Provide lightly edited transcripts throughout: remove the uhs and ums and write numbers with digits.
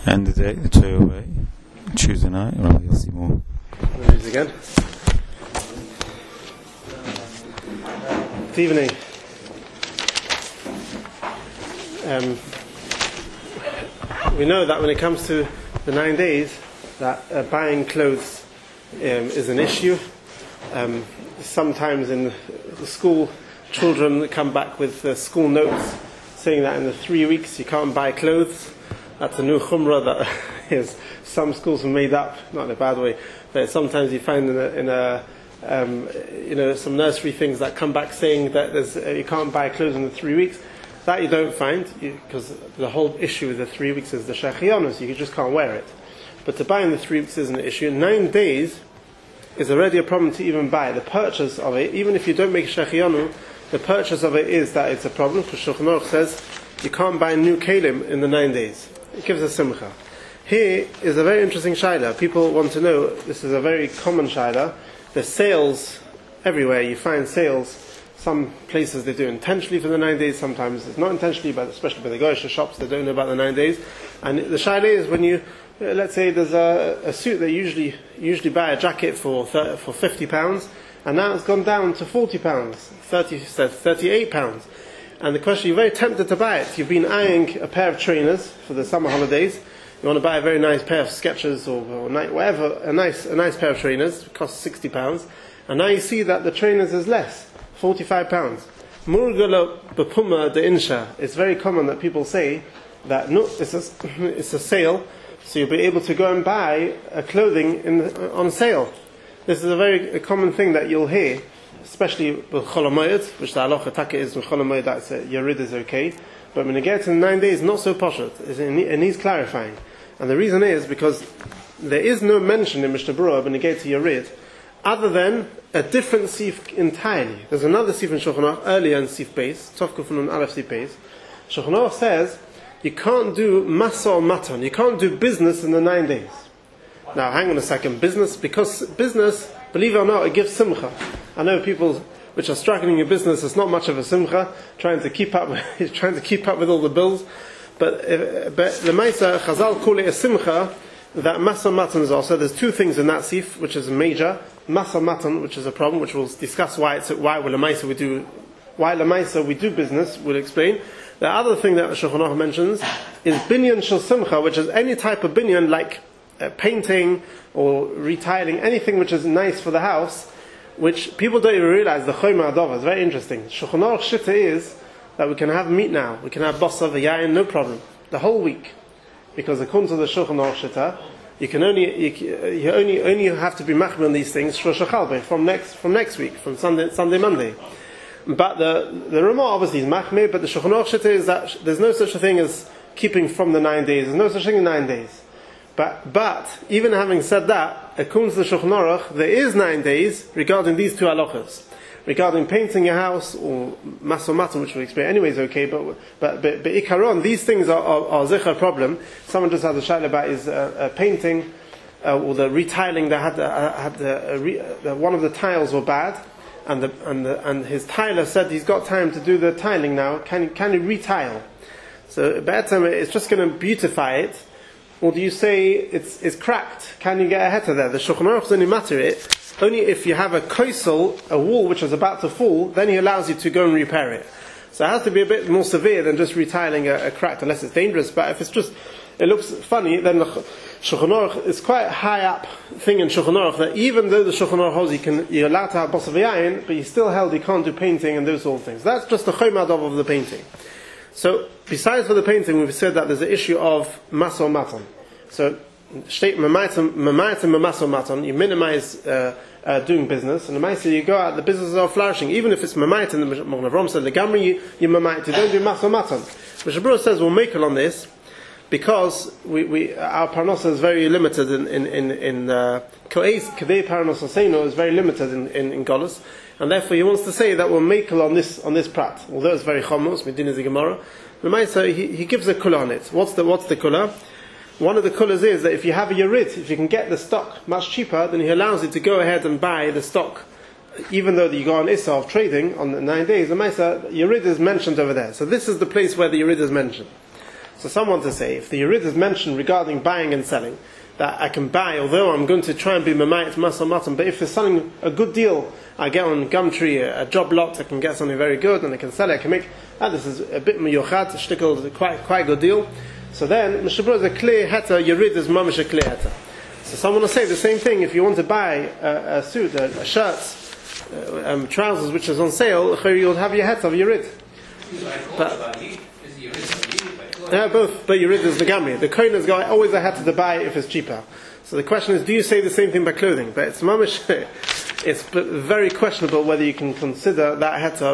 And the day, the Tuesday, Tuesday night, Rabbi Yossi Moore. Again. Good evening. We know that when it comes to the 9 days, that buying clothes is an issue. Sometimes in the school, children come back with school notes saying that in the 3 weeks you can't buy clothes. That's a new chumrah that is some schools have made up, not in a bad way, but sometimes you find some nursery things that come back saying that you can't buy clothes in the 3 weeks. That you don't find, because the whole issue with the 3 weeks is the shechianu, you just can't wear it. But to buy in the 3 weeks isn't an issue. 9 days is already a problem to even buy. The purchase of it, even if you don't make shechianu, the purchase of it is that it's a problem, because Shulchan Aruch says you can't buy new kelim in the 9 days. It gives a simcha. Here is a very interesting shaila. People want to know, this is a very common shaila. There's sales everywhere. You find sales. Some places they do intentionally for the 9 days, sometimes it's not intentionally, but especially by the goyish shops, they don't know about the 9 days. And the shaila is when you, let's say there's a suit that you usually buy a jacket for £50, and now it's gone down to £40, 38 pounds. And the question, you're very tempted to buy it. You've been eyeing a pair of trainers for the summer holidays. You want to buy a very nice pair of Skechers or whatever, a nice pair of trainers. It costs £60. And now you see that the trainers is less, £45. Murgala bepuma de insha. It's very common that people say that no, it's a sale, so you'll be able to go and buy clothing on sale. This is a very common thing that you'll hear, especially with Chol HaMoed, which the halacha taka is with Chol HaMoed that Yerid is okay. But when it gets in 9 days, not so poshut. It needs clarifying. And the reason is because there is no mention in Mishnah Berurah when it gets to Yerid, other than a different sif entirely. There's another sif in Shulchan Aruch earlier in sif base, Tov Kuf Nun Aleph sif base. Shulchan Aruch says you can't do masa or matan. You can't do business in the 9 days. Now, hang on a second. Because business, believe it or not, it gives simcha. I know people which are struggling in business, it's not much of a simcha, trying to keep up with all the bills. But the Maisa, Chazal call it a simcha, that masa matan is also. There's two things in that sif, which is major. Masa matan, which is a problem, which we'll discuss why Lamaisa we do business, we'll explain. The other thing that Shulchan Aruch mentions is binyan shel simcha, which is any type of binyan, like painting or retiling, anything which is nice for the house, which people don't even realize. The Choyma Adova is very interesting. Shulchan Aruch Shitta is that we can have meat now, we can have basar v'yayin, no problem, the whole week, because according to the Shulchan Aruch Shitta, you only have to be machmir on these things Shlosh Chalbeh from next week, from Sunday, Monday. But the Ramah obviously is machmir, but the Shulchan Aruch Shitta is that there's no such a thing as keeping from the 9 days. There's no such thing in 9 days. But even having said that, according to the Shulchan Aruch, there is 9 days regarding these two halachas. Regarding painting your house or masa matan, which we'll explain anyway, is okay. But ikaron, these things are zichar problem. Someone just had a shaila about is painting or the retiling. One of the tiles were bad, and his tiler said he's got time to do the tiling now. Can he retile? So better, it's just going to beautify it. Or do you say it's cracked? Can you get a heter there? The Shulchan Aruch only matter it only if you have a koisel, a wall which is about to fall, then he allows you to go and repair it. So it has to be a bit more severe than just retiling a cracked, unless it's dangerous. But if it's just, it looks funny, then the Shulchan Aruch is quite a high up thing in Shulchan Aruch that even though the Shulchan Aruch holds you're allowed to have basar v'yayin, but you still held you can't do painting and those sort of things. That's just the choyma of the painting. So, besides for the painting, we've said that there's an issue of masa or matan. So, you minimize doing business, and the Maisa you go out, the businesses are flourishing, even if it's mamait, and the Magen Avraham said, Legamri, you mamait, you don't do masa or matan. Mishnah Berurah says we'll make it on this, because our parnasa is very limited in Kadei parnasa seino is very limited in Golos. And therefore he wants to say that we'll make on this prat. Although it's very chomos, Medina is a Gemara. He gives a kula on it. What's the kula? One of the kulas is that if you have a yerid, if you can get the stock much cheaper, then he allows you to go ahead and buy the stock, even though you go on Issa of trading on the 9 days. The Yerid is mentioned over there. So this is the place where the Yerid is mentioned. So someone to say, if the Yerid is mentioned regarding buying and selling, that I can buy, although I'm going to try and be Mamayit Masal Matan, but if there's something, a good deal, I get on Gumtree, a job lot, I can get something very good, and I can sell it, I can make, this is a bit miyochat, a shtickle, quite good deal. So then, Mishabur is a clear heta, Yerid is mamish a clear heta. So someone will say the same thing, if you want to buy a suit, a shirt, trousers which is on sale, you'll have your heta of Yerid. Both, but Yerid is the Gamri. The Kohen has got always a heta to buy if it's cheaper. So the question is, do you say the same thing by clothing? But it's mamish, it's very questionable whether you can consider that heta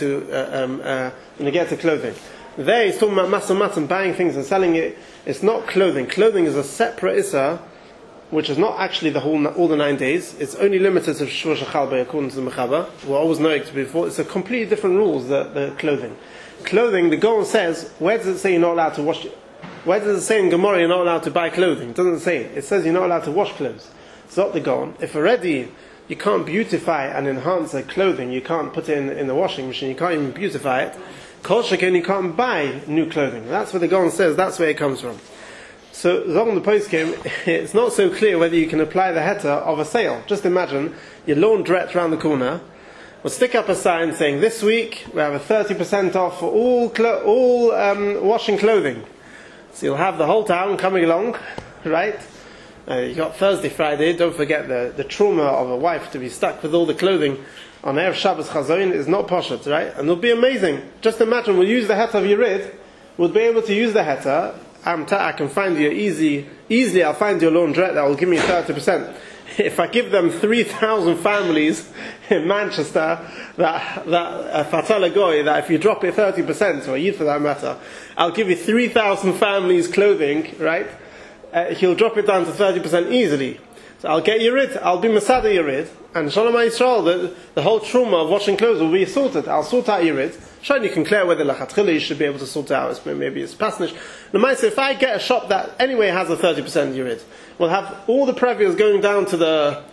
to clothing. There he's talking about masa matan, buying things and selling it. It's not clothing. Clothing is a separate issa, which is not actually all the 9 days. It's only limited to Shur Shechalbe according to the Mechaba. We'll always know it before. It's a completely different rules, the clothing. Clothing, the Gaon says, where does it say you're not allowed to wash it? Where does it say in Gemara you're not allowed to buy clothing? It doesn't say it. It says you're not allowed to wash clothes. It's not the Gaon. If already you can't beautify and enhance the clothing, you can't put it in the washing machine, you can't even beautify it, Kol Sheken, you can't buy new clothing. That's what the Gaon says, that's where it comes from. So, Zong the post came, it's not so clear whether you can apply the heta of a sale. Just imagine, your laundrette round the corner will stick up a sign saying, this week we have a 30% off for all washing clothing. So you'll have the whole town coming along, right? You got Thursday, Friday, don't forget the trauma of a wife to be stuck with all the clothing on Erev Shabbos Chazon is not poshet, right? And it'll be amazing. Just imagine, we'll use the heta of Yerid, we'll be able to use the heta, I can find you easily I'll find your laundrette that will give me 30%. If I give them 3,000 families in Manchester, that Fatala Goy, that if you drop it 30%, or Yid for that matter, I'll give you 3,000 families clothing, right? He'll drop it down to 30% easily. So I'll get Yerid, I'll be Masada Yerid, and Shalom Yisrael, the whole trauma of washing clothes will be sorted. I'll sort out Yerid. Sure, you can clear whether Lachatchila you should be able to sort it out, maybe it's pasnish. Now, if I get a shop that anyway has a 30% Yerid, we'll have all the previous going down to the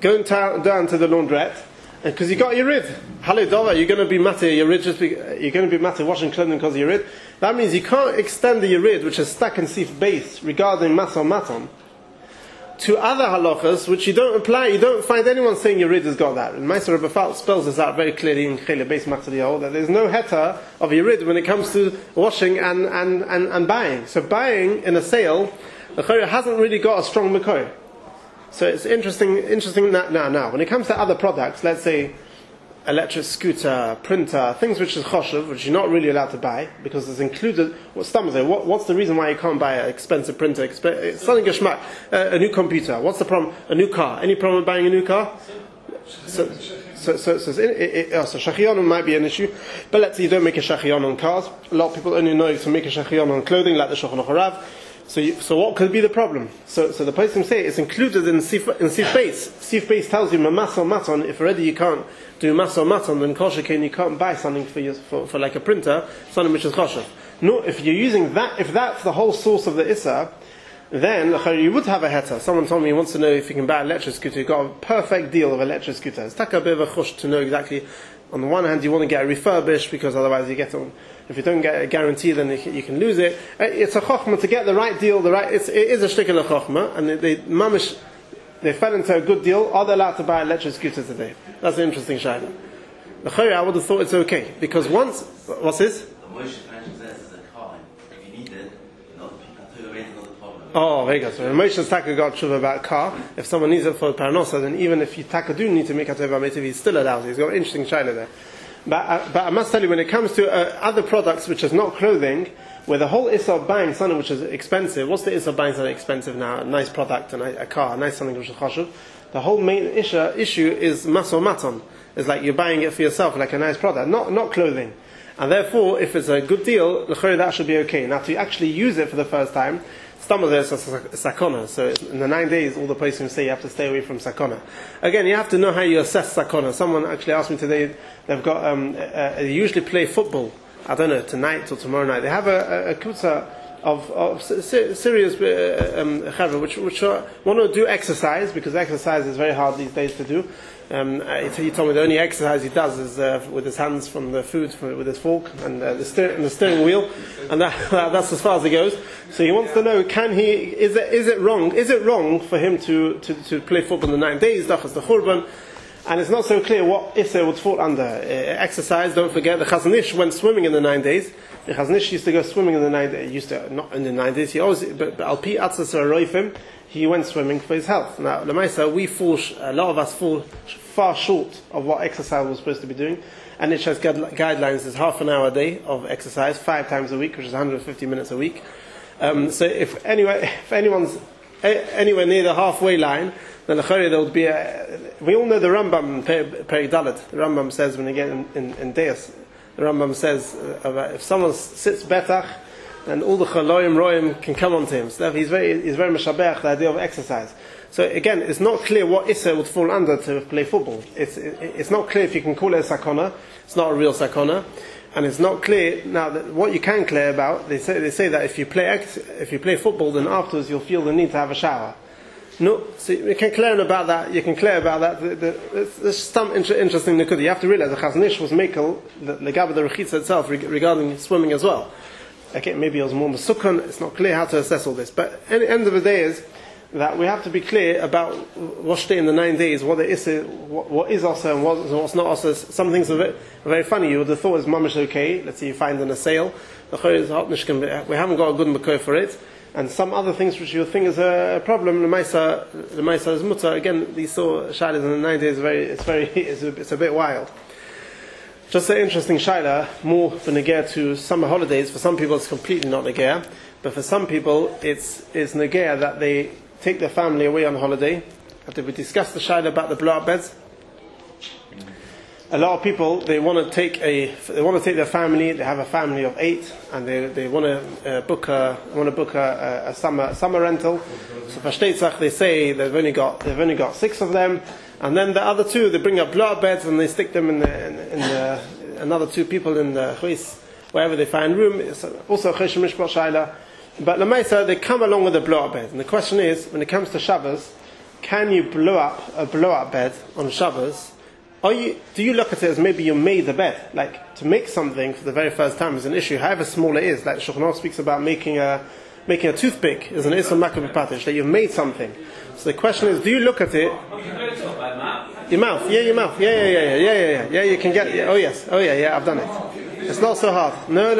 laundrette, because you got Yerid. Halidova, you're going to be matter Yerid, you're going to be matter washing clothing because of Yerid. That means you can't extend the Yerid, which is stuck in Sif base, regarding Masal Matan, to other halachas which you don't apply. You don't find anyone saying Yerid has got that. And Meister Rebbe Falk spells this out very clearly in Chele Beis Matzliyahu, that there's no heta of Yerid when it comes to washing and buying. So buying in a sale, the Chorah hasn't really got a strong Mekor. So it's interesting now. When it comes to other products, let's say electric scooter, printer, things which is choshev, which you're not really allowed to buy, because it's included, what's the reason why you can't buy an expensive printer, it's something geschmack, a new computer, what's the problem? A new car. Any problem with buying a new car? So shachion might be an issue, but let's say you don't make a shachion on cars. A lot of people only know to make a shachion on clothing, like the Shulchan Aruch Harav. So what could be the problem? So the person say it's included in Sif Beis. Sif Beis tells you Masal Matan. If already you can't do Masal Matan, then Kol Sheken you can't buy something for like a printer, something which is choshev. No, if you're using that, if that's the whole source of the Issa, then you would have a heta. Someone told me he wants to know if you can buy an electric scooter. You've got a perfect deal of electric scooter. It's taka a bit of a chush to know exactly. On the one hand, you want to get it refurbished because otherwise you get on. If you don't get a guarantee, then you can lose it. It's a chokhmah to get the right deal. It is a shtickle of chokhmah, and they fell into a good deal. Are they allowed to buy an electric scooter today? That's an interesting shayla. The Chorah, I would have thought it's okay because once what's this? Oh, very good. So Moshe's taka got tshuva about car. If someone needs it for parnosa, then even if you taka do need to make a teva metiv, he's still allowed. He's got an interesting shayla there. But I must tell you, when it comes to other products which is not clothing, where the whole issa of buying something which is expensive, what's the issa of buying something expensive now? A nice product, a car, a nice something which is chashuv. The whole main issue is masor maton. It's like you're buying it for yourself, like a nice product, not clothing. And therefore, if it's a good deal, that should be okay. Now, to actually use it for the first time, some of this is sakona. So in the 9 days, all the places say you have to stay away from sakona. Again, you have to know how you assess sakona. Someone actually asked me today, they've got, they usually play football, I don't know, tonight or tomorrow night. They have a kutza serious chavra which want to do exercise, because exercise is very hard these days to do. He told me the only exercise he does is with his hands from the food, with his fork and the steering wheel, and that's as far as it goes. So he wants to know: is it wrong for him to play football in the 9 days? Dachas the Churban. And it's not so clear what Issa would fall under. Exercise, don't forget, the Chazon Ish went swimming in the 9 days. The Chazon Ish used to go swimming in the 9 days. Not in the 9 days, but Al Pi Atzas Roifim, he went swimming for his health. Now, Lamaisa, a lot of us fall far short of what exercise we're supposed to be doing. And it has guidelines, there's half an hour a day of exercise, 5 times a week, which is 150 minutes a week. So if anyone's anywhere near the halfway line, then there will be we all know the Rambam Perek Dalet. The Rambam says, when you get in Deus, the Rambam says if someone sits betach, then all the chaloim roim can come onto him. So he's very meshabeach the idea of exercise. So again, it's not clear what Issa would fall under to play football. It's not clear if you can call it a sakona. It's not a real sakona. And it's not clear now that what you can clear about. They say that if you play football, then afterwards you'll feel the need to have a shower. No, so you can clear about that. There's some interesting nikud. You have to realize the Chazon Ish was mekel the gab of the rechitza itself regarding swimming as well. Okay, maybe it was more mesukon. It's not clear how to assess all this. But at the end of the day is that we have to be clear about what's in the 9 days, what is also and what's not also. Some things are very funny. You would have thought it's mamish okay. Let's say you find in a sale, we haven't got a good makor for it. And some other things which you think is a problem, the Maisa is mutter. Again, these sort of shaylas in the 9 days it's a bit wild. Just an interesting shayla, more for negea to summer holidays. For some people, it's completely not negea, but for some people, it's negea that they take their family away on holiday. After we discussed the shayla about the blow-up beds, a lot of people they want to take their family. They have a family of 8, and they want to book a summer rental. So for Shteitzach, they say they've only got 6 of them, and then the other 2 they bring up blow-up beds and they stick them in the another 2 people in the chuis, wherever they find room. It's also Choshen Mishpach Shaila. But Lamaisa, they come along with the blow-up bed, and the question is, when it comes to Shabbos, can you blow up a blow-up bed on Shabbos? Do you look at it as maybe you made the bed? Like, to make something for the very first time is an issue, however small it is. Like Shulchan Aruch speaks about making a toothpick is an issa makabeh patish, that you've made something. So the question is, do you look at it? Your mouth, yeah, your mouth, yeah. You can get it. Yeah. Oh yeah, I've done it. It's not so hard. No.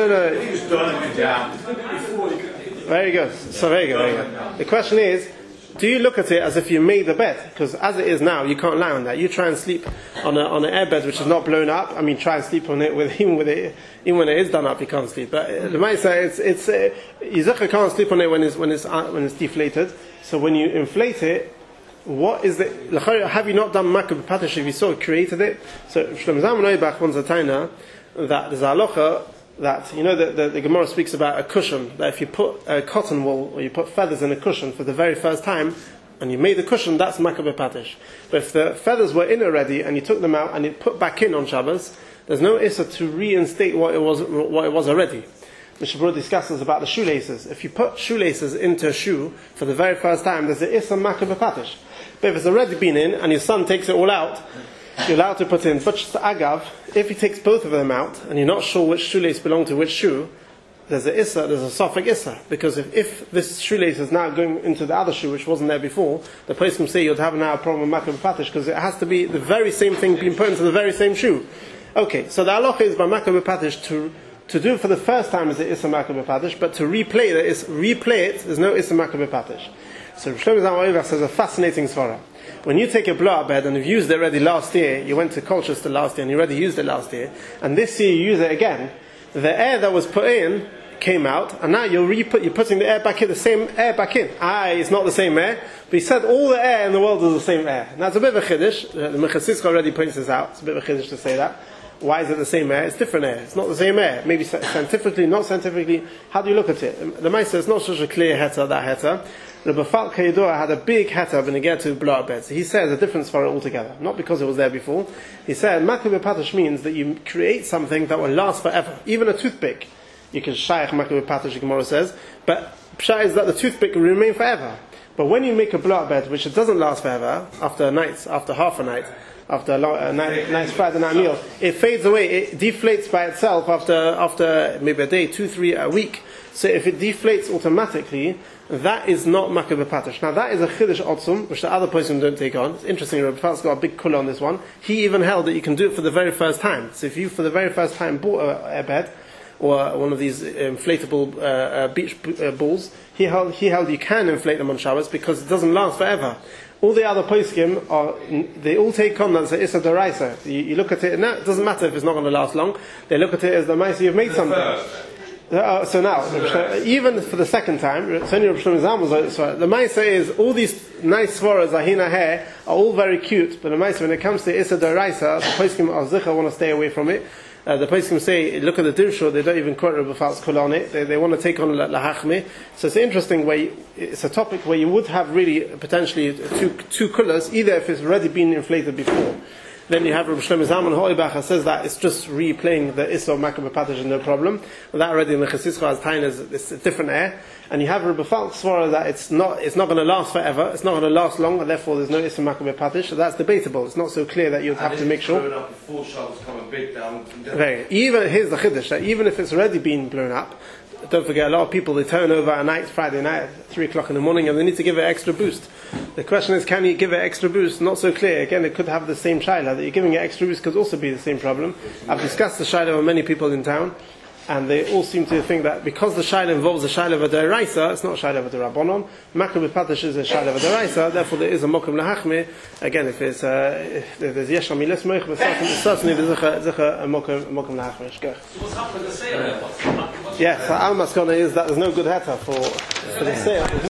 Very good. So very good. The question is, do you look at it as if you made the bed? Because as it is now, you can't lie on that. You try and sleep on an airbed which is not blown up. I mean, try and sleep on it even when it is done up, you can't sleep. But the might say you can't sleep on it when it's deflated. So when you inflate it, what is it? Have you not done makabeh patish if you sort of created it? So Shlomo Zalman Auerbach wants a taina that there's a halacha that, you know, the Gemara speaks about a cushion, that if you put a cotton wool or you put feathers in a cushion for the very first time and you made the cushion, that's makabeh patish. But if the feathers were in already and you took them out and you put back in on Shabbos, there's no issa to reinstate what it was already. Mishnah Berurah discusses about the shoelaces. If you put shoelaces into a shoe for the very first time, there's an issa makabeh patish. But if it's already been in and your son takes it all out, you're allowed to put in. But just agav, if he takes both of them out and you're not sure which shoelace belong to which shoe, there's a sofek issa. Because if this shoelace is now going into the other shoe which wasn't there before, the person will say you'd have now a problem with makabeh patish, because it has to be the very same thing being put into the very same shoe. Okay, so the halacha is by makabeh patish to do it for the first time is the issa makabeh patish, but to replay it, there's no issa makabeh patish. So Shlomo Zalman Auerbach says a fascinating svara. When you take a blow-up bed and you've used it already last year, you went to Colchester last year and you already used it last year, and this year you use it again, the air that was put in came out, and now you're putting the air back in, the same air back in. It's not the same air, but he said all the air in the world is the same air. Now it's a bit of a chiddush. The Mechasiska already points this out. It's a bit of a chiddush to say that. Why is it the same air? It's different air. It's not the same air. Maybe scientifically, not scientifically. How do you look at it? The Maisa is not such a clear heta, that heta. The Bafal Kayidua had a big heta when he get to blow-up beds. He says a difference for it altogether. Not because it was there before. He said makabeh patish means that you create something that will last forever. Even a toothpick. you can shaykh makabeh patash, the Gemara says. But pshat is that the toothpick will remain forever. But when you make a blowout bed, which it doesn't last forever, after half a night, after a nice Friday night meal, it fades away, it deflates by itself after maybe a day, 2, 3, a week. So if it deflates automatically, that is not makabeh patash. Now that is a chiddush otzum, which the other person don't take on. It's interesting, Rabbi Falk's got a big kula on this one. He even held that you can do it for the very first time. So if you for the very first time bought a bed, or one of these inflatable beach balls, he held you can inflate them on Shabbos because it doesn't last forever. All the other poskim they all take on that as Issa D'Oraisa. You look at it, it doesn't matter if it's not going to last long. They look at it as the Maisa you've made something. So now, even for the second time, the Maisa is all these nice svaras, ahina hair, are all very cute, but the Maisa, when it comes to Issa D'Oraisa, the poskim al Zicha want to stay away from it. The poskim say, look at the Dirshur, they don't even quote Rabbi Falk's kula on it. They want to take on lahachmi. So it's an interesting way. It's a topic where you would have really potentially two kulas, either if it's already been inflated before. Then you have Rabbi Shlomo Zalman Hoibacher says that it's just replaying the Issa of makabeh patash, no problem. And that already in the Chassidus has time is it's a different air. And you have Rabbi Falk svara that it's not going to last forever. It's not going to last long, and therefore there's no Issa makabeh patash. So that's debatable. It's not so clear that you'd have to make sure. Blown up before Shabbos come a bit down. Here's the chiddush that even if it's already been blown up, don't forget a lot of people they turn over at night, Friday night at 3 o'clock in the morning, and they need to give it extra boost. The question is, can you give it extra boost? Not so clear. Again, it could have the same shaila. That you're giving it extra boost could also be the same problem. I've discussed the shaila with many people in town, and they all seem to think that because the shaila involves a shaila of a deraisa, it's not a shaila of a rabbanon. Makabeh patash is a shaila of a deraisa. Therefore, there is a mokum lahachme. Again, if there's yesh amilas moich, but certainly there's a mokum lahachme. So what's happened to the sale? Yes, our maskana is that there's no good heta for the sale.